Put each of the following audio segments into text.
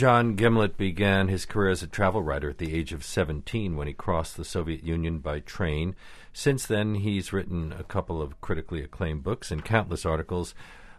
John Gimlet began his career as a travel writer at the age of 17 when he crossed the Soviet Union by train. Since then, he's written a couple of critically acclaimed books and countless articles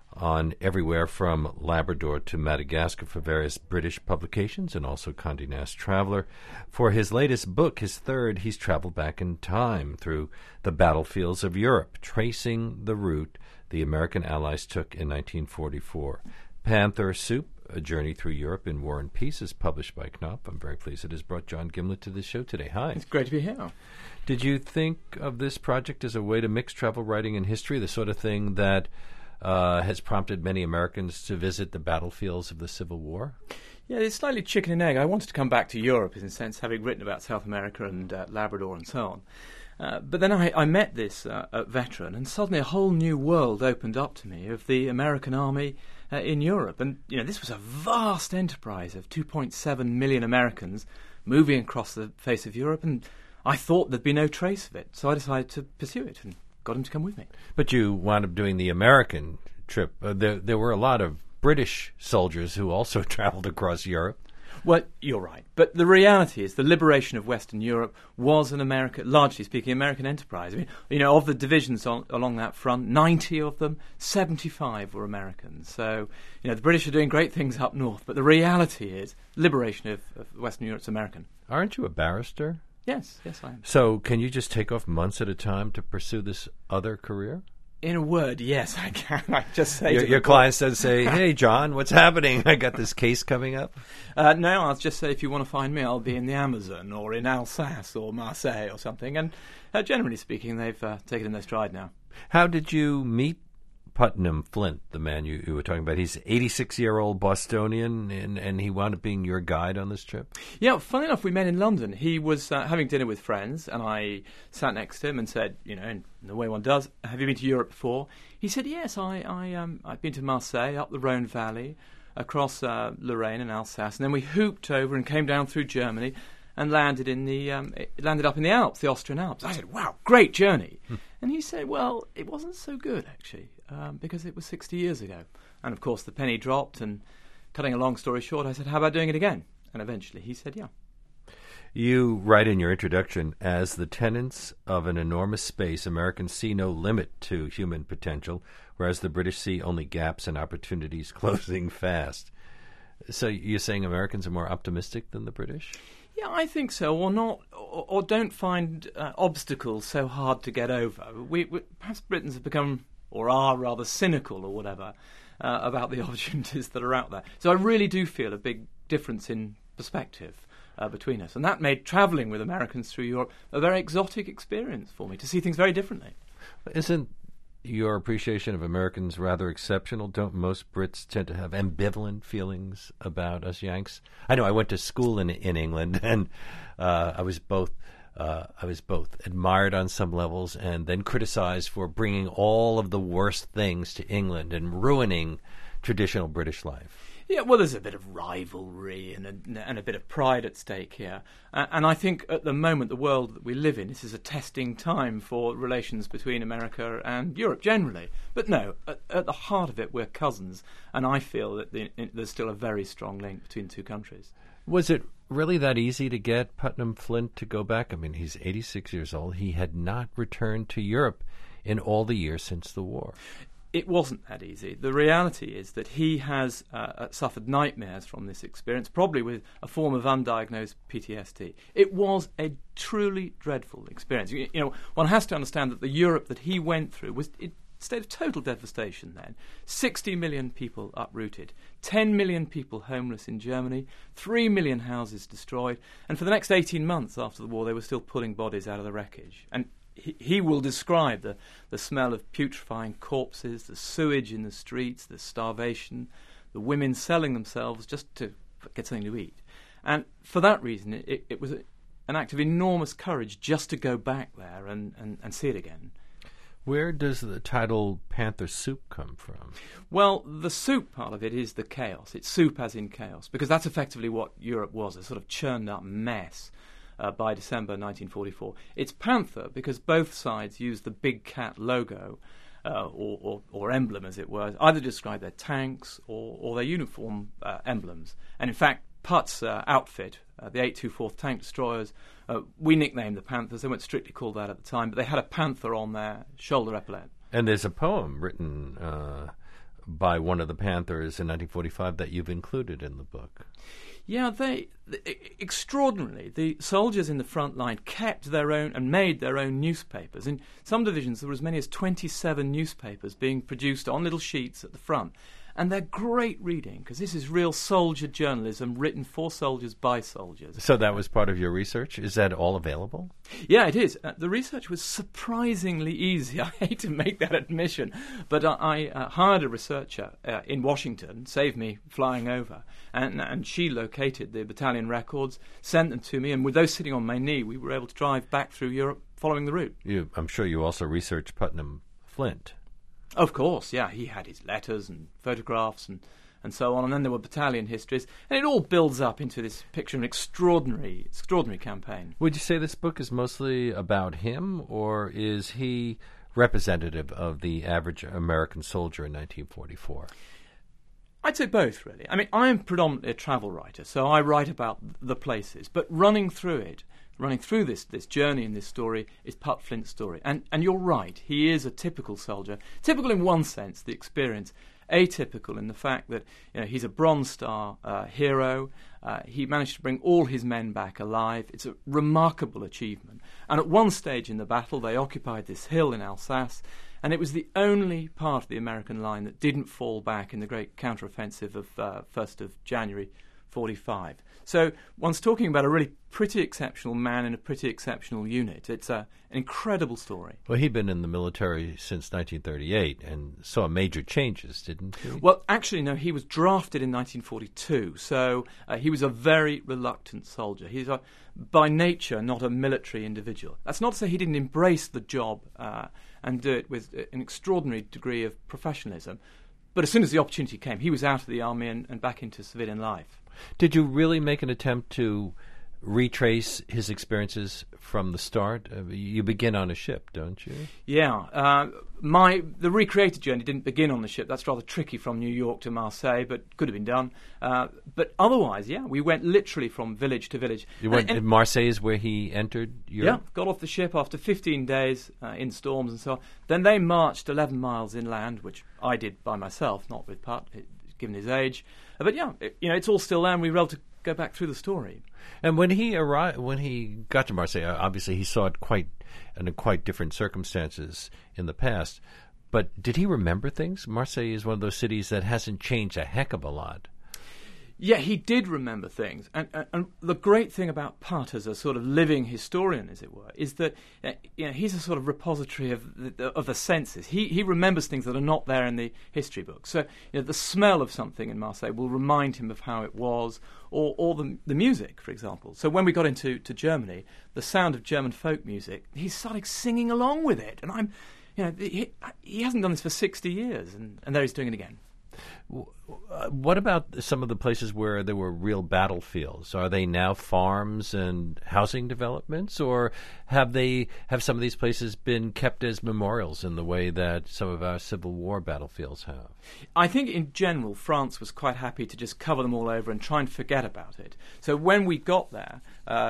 on everywhere from Labrador to Madagascar for various British publications and also Condé Nast Traveler. For his latest book, his third, he's traveled back in time through the battlefields of Europe, tracing the route the American Allies took in 1944. Panther Soup, A Journey Through Europe in War and Peace, is published by Knopf. I'm very pleased it has brought John Gimlet to the show today. Hi. It's great to be here. Did you think of this project as a way to mix travel writing and history, the sort of thing that has prompted many Americans to visit the battlefields of the Civil War? Yeah, it's slightly chicken and egg. I wanted to come back to Europe, in a sense, having written about South America and Labrador and so on. But then I met this veteran, and suddenly a whole new world opened up to me of the American Army in Europe. And, this was a vast enterprise of 2.7 million Americans moving across the face of Europe, and I thought there'd be no trace of it. So I decided to pursue it and got him to come with me. But you wound up doing the American trip. There were a lot of British soldiers who also traveled across Europe. Well, you're right. But the reality is the liberation of Western Europe was an largely speaking, American enterprise. I mean, of the divisions along that front, 90 of them, 75 were Americans. So, the British are doing great things up north. But the reality is liberation of Western Europe's American. Aren't you a barrister? Yes, I am. So can you just take off months at a time to pursue this other career? In a word, yes, I can. I just say your clients don't say, "Hey, John, what's happening? I got this case coming up." No, I'll just say, if you want to find me, I'll be in the Amazon or in Alsace or Marseille or something. And generally speaking, they've taken it in their stride now. How did you meet Putnam Flint, the man you were talking about? He's 86-year-old Bostonian, and he wound up being your guide on this trip? Yeah, funny enough, we met in London. He was having dinner with friends, and I sat next to him and said, in the way one does, "Have you been to Europe before?" He said, "Yes, I've been to Marseille, up the Rhone Valley, across Lorraine and Alsace, and then we hooped over and came down through Germany and landed up in the Alps, the Austrian Alps." I said, "Wow, great journey." And he said, "Well, it wasn't so good, actually, because it was 60 years ago." And, of course, the penny dropped, and cutting a long story short, I said, "How about doing it again?" And eventually he said, "Yeah." You write in your introduction, "As the tenants of an enormous space, Americans see no limit to human potential, whereas the British see only gaps and opportunities closing fast." So you're saying Americans are more optimistic than the British? Yeah, I think so, or not, or don't find obstacles so hard to get over. We perhaps Britons have become, or are rather cynical, or whatever, about the opportunities that are out there. So I really do feel a big difference in perspective between us, and that made travelling with Americans through Europe a very exotic experience for me, to see things very differently. Isn't your appreciation of Americans rather exceptional? Don't most Brits tend to have ambivalent feelings about us Yanks? I know I went to school in England, and I was both admired on some levels and then criticized for bringing all of the worst things to England and ruining traditional British life. Yeah, well, there's a bit of rivalry and a bit of pride at stake here. And I think at the moment, the world that we live in, this is a testing time for relations between America and Europe generally. But no, at the heart of it, we're cousins. And I feel that there's still a very strong link between the two countries. Was it really that easy to get Putnam Flint to go back? I mean, he's 86 years old. He had not returned to Europe in all the years since the war. It wasn't that easy. The reality is that he has suffered nightmares from this experience, probably with a form of undiagnosed PTSD. It was a truly dreadful experience. One has to understand that the Europe that he went through was in a state of total devastation then. 60 million people uprooted, 10 million people homeless in Germany, 3 million houses destroyed, and for the next 18 months after the war they were still pulling bodies out of the wreckage. And he will describe the smell of putrefying corpses, the sewage in the streets, the starvation, the women selling themselves just to get something to eat. And for that reason, it was an act of enormous courage just to go back there and see it again. Where does the title Panther Soup come from? Well, the soup part of it is the chaos. It's soup as in chaos, because that's effectively what Europe was, a sort of churned up mess. By December 1944. It's Panther because both sides used the big cat logo, or emblem, as it were, either to describe their tanks or their uniform emblems. And in fact, Putt's outfit, the 824th Tank Destroyers, we nicknamed the Panthers. They weren't strictly called that at the time, but they had a panther on their shoulder epaulette. And there's a poem written by one of the Panthers in 1945 that you've included in the book. Yeah, extraordinarily, the soldiers in the front line kept their own and made their own newspapers. In some divisions, there were as many as 27 newspapers being produced on little sheets at the front. And they're great reading, because this is real soldier journalism written for soldiers by soldiers. So that was part of your research? Is that all available? Yeah, it is. The research was surprisingly easy. I hate to make that admission, but I hired a researcher in Washington, saved me flying over, and she located the battalion records, sent them to me, and with those sitting on my knee, we were able to drive back through Europe following the route. I'm sure you also researched Putnam Flint. Of course, yeah. He had his letters and photographs and so on, and then there were battalion histories, and it all builds up into this picture of an extraordinary campaign. Would you say this book is mostly about him, or is he representative of the average American soldier in 1944? I'd say both, really. I mean, I am predominantly a travel writer, so I write about the places, but running through this journey in this story is Putt Flint's story. And you're right, he is a typical soldier. Typical in one sense, the experience. Atypical in the fact that he's a Bronze Star hero. He managed to bring all his men back alive. It's a remarkable achievement. And at one stage in the battle, they occupied this hill in Alsace, and it was the only part of the American line that didn't fall back in the great counteroffensive of 1st of January 1945. So one's talking about a really pretty exceptional man in a pretty exceptional unit. It's an incredible story. Well, he'd been in the military since 1938 and saw major changes, didn't he? Well, actually, no, he was drafted in 1942, so he was a very reluctant soldier. He's by nature not a military individual. That's not to say he didn't embrace the job and do it with an extraordinary degree of professionalism. But as soon as the opportunity came, he was out of the army and back into civilian life. Did you really make an attempt to retrace his experiences from the start? You begin on a ship, don't you? Yeah. The recreated journey didn't begin on the ship. That's rather tricky from New York to Marseille, but could have been done. But otherwise, yeah, we went literally from village to village. You went to Marseille is where he entered Europe? Yeah, got off the ship after 15 days in storms and so on. Then they marched 11 miles inland, which I did by myself, not with Putt, given his age. But yeah, it's all still there, and we were able to go back through the story. And when he got to Marseille, obviously he saw it under quite different circumstances in the past. But did he remember things? Marseille is one of those cities that hasn't changed a heck of a lot. Yeah, he did remember things. And the great thing about Putt as a sort of living historian, as it were, is that he's a sort of repository of the senses. He remembers things that are not there in the history books. So the smell of something in Marseille will remind him of how it was, or the music, for example. So when we got into Germany, the sound of German folk music, he started singing along with it. And he hasn't done this for 60 years, and there he's doing it again. What about some of the places where there were real battlefields? Are they now farms and housing developments, or have some of these places been kept as memorials in the way that some of our Civil War battlefields have? I think in general France was quite happy to just cover them all over and try and forget about it. So when we got there,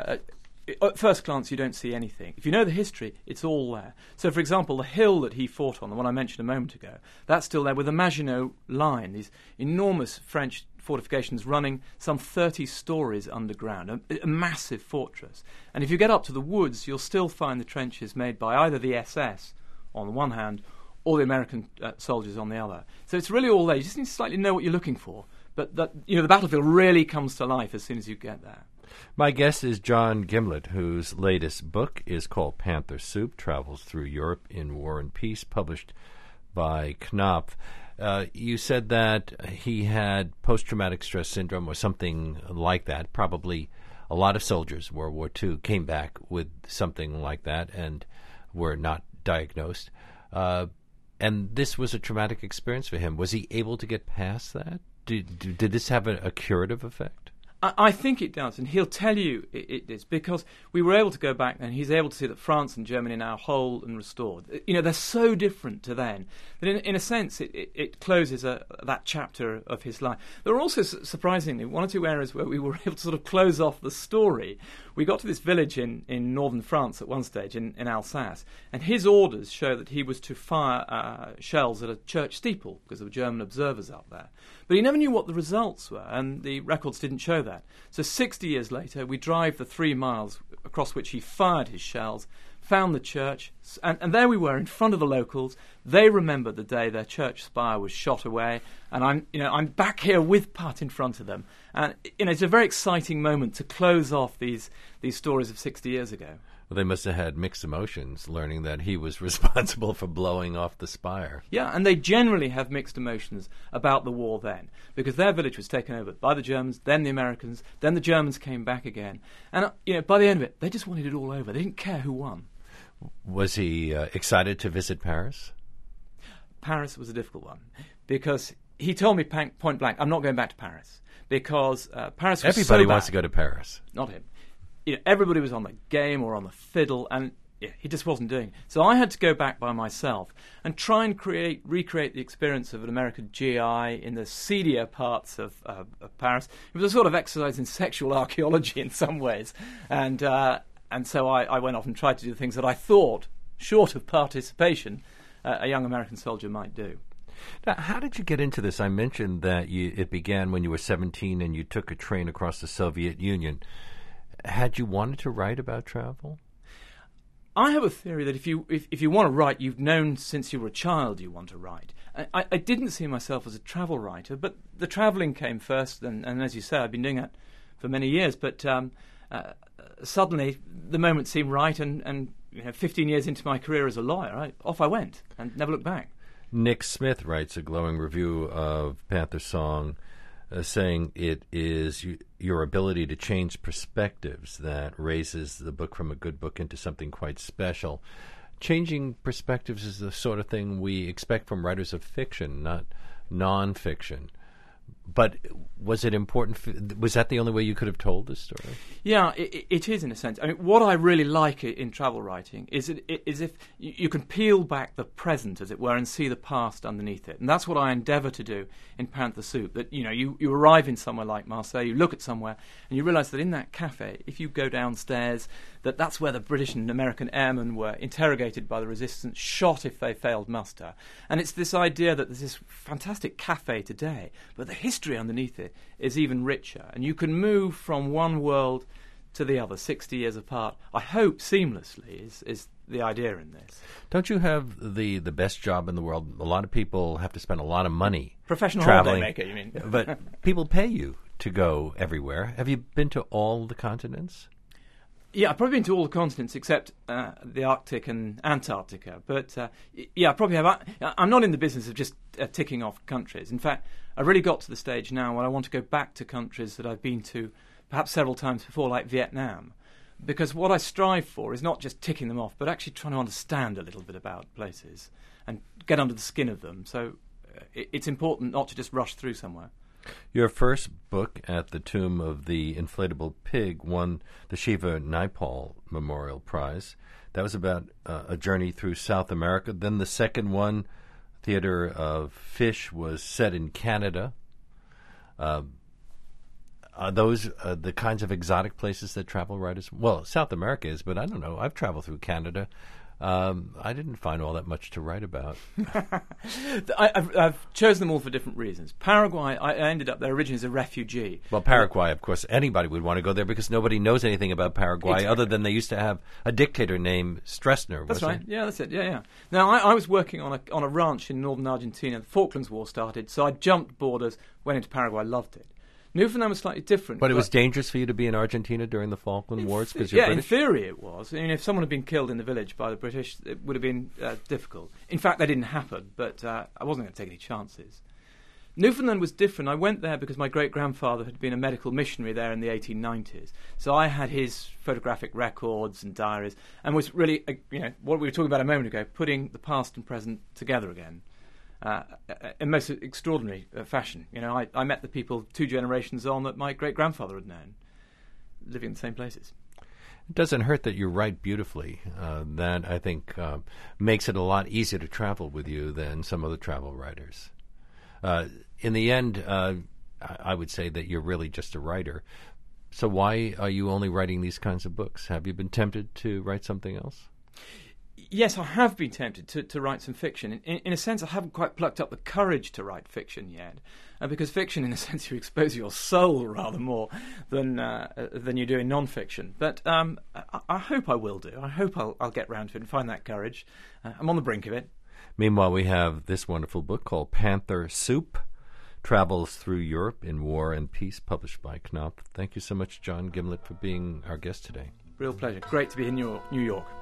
at first glance, you don't see anything. If you know the history, it's all there. So, for example, the hill that he fought on, the one I mentioned a moment ago, that's still there with the Maginot Line, these enormous French fortifications running some 30 stories underground, a massive fortress. And if you get up to the woods, you'll still find the trenches made by either the SS on the one hand or the American soldiers on the other. So it's really all there. You just need to slightly know what you're looking for. But the battlefield really comes to life as soon as you get there. My guest is John Gimlett, whose latest book is called Panther Soup, Travels Through Europe in War and Peace, published by Knopf. You said that he had post-traumatic stress syndrome or something like that. Probably a lot of soldiers, World War II, came back with something like that and were not diagnosed. And this was a traumatic experience for him. Was he able to get past that? Did this have a curative effect? I think it does, and he'll tell you it is, because we were able to go back and he's able to see that France and Germany are now whole and restored. They're so different to then that in a sense it closes that chapter of his life. There were also, surprisingly, one or two areas where we were able to sort of close off the story. We got to this village in northern France at one stage, in Alsace, and his orders show that he was to fire shells at a church steeple because there were German observers up there. But he never knew what the results were, and the records didn't show that. So 60 years later, we drive the 3 miles across which he fired his shells, found the church, and there we were in front of the locals. They remembered the day their church spire was shot away, and I'm back here with Pat in front of them. And it's a very exciting moment to close off these stories of 60 years ago. Well, they must have had mixed emotions learning that he was responsible for blowing off the spire. Yeah, and they generally have mixed emotions about the war then, because their village was taken over by the Germans, then the Americans, then the Germans came back again. And by the end of it, they just wanted it all over. They didn't care who won. Was he excited to visit Paris? Paris was a difficult one, because he told me point blank, I'm not going back to Paris, because Paris was Everybody so bad. wants to go to Paris. Not him. Everybody was on the game or on the fiddle, and he just wasn't doing it. So I had to go back by myself and try and recreate the experience of an American GI in the seedier parts of Paris. It was a sort of exercise in sexual archaeology in some ways, and so I went off and tried to do the things that I thought, short of participation, a young American soldier might do. Now, how did you get into this? I mentioned that it began when you were 17 and you took a train across the Soviet Union. Had you wanted to write about travel? I have a theory that if you want to write, you've known since you were a child you want to write. I didn't see myself as a travel writer, but the travelling came first, and as you say, I've been doing that for many years. But suddenly, the moment seemed right, and 15 years into my career as a lawyer, off I went and never looked back. Nick Smith writes a glowing review of Panther Song, saying it is your ability to change perspectives that raises the book from a good book into something quite special. Changing perspectives is the sort of thing we expect from writers of fiction, not nonfiction. But was it important? Was that the only way you could have told this story? Yeah, it is in a sense. I mean, what I really like in travel writing is if you can peel back the present, as it were, and see the past underneath it. And that's what I endeavour to do in Panther Soup. That you arrive in somewhere like Marseille, you look at somewhere, and you realise that in that cafe, if you go downstairs, that's where the British and American airmen were interrogated by the resistance, shot if they failed muster. And it's this idea that there's this fantastic cafe today, but the history underneath it is even richer. And you can move from one world to the other, 60 years apart, I hope seamlessly, is the idea in this. Don't you have the best job in the world? A lot of people have to spend a lot of money Professional traveling. holiday maker, you mean? But people pay you to go everywhere. Have you been to all the continents? Yeah, I've probably been to all the continents except the Arctic and Antarctica. But I probably have. I'm not in the business of just ticking off countries. In fact, I really got to the stage now where I want to go back to countries that I've been to perhaps several times before, like Vietnam. Because what I strive for is not just ticking them off, but actually trying to understand a little bit about places and get under the skin of them. So it's important not to just rush through somewhere. Your first book, At the Tomb of the Inflatable Pig, won the Shiva Naipaul Memorial Prize. That was about a journey through South America. Then the second one, Theatre of Fish, was set in Canada. Are those the kinds of exotic places that travel writers... Well, South America is, but I don't know. I've traveled through Canada. I didn't find all that much to write about. I've chosen them all for different reasons. Paraguay, I ended up there originally as a refugee. Well, Paraguay, of course, anybody would want to go there because nobody knows anything about Paraguay other than they used to have a dictator named Stroessner. That's right. Yeah, that's it. Yeah. Now, I was working on a ranch in northern Argentina. The Falklands War started, so I jumped borders, went into Paraguay, loved it. Newfoundland was slightly different. But it was dangerous for you to be in Argentina during the Falkland Wars because you're British? In theory it was. I mean, if someone had been killed in the village by the British, it would have been difficult. In fact, that didn't happen, but I wasn't going to take any chances. Newfoundland was different. I went there because my great-grandfather had been a medical missionary there in the 1890s. So I had his photographic records and diaries and was really, what we were talking about a moment ago, putting the past and present together again. in most extraordinary fashion. You know, I met the people 2 generations on that my great-grandfather had known, living in the same places. It doesn't hurt that you write beautifully. That, I think, makes it a lot easier to travel with you than some other travel writers. In the end, I would say that you're really just a writer. So why are you only writing these kinds of books? Have you been tempted to write something else? Yes, I have been tempted to write some fiction. In a sense, I haven't quite plucked up the courage to write fiction yet, because fiction, in a sense, you expose your soul rather more than you do in non-fiction. But I hope I will do. I hope I'll get round to it and find that courage. I'm on the brink of it. Meanwhile, we have this wonderful book called Panther Soup, Travels Through Europe in War and Peace, published by Knopf. Thank you so much, John Gimlet, for being our guest today. Real pleasure. Great to be in New York.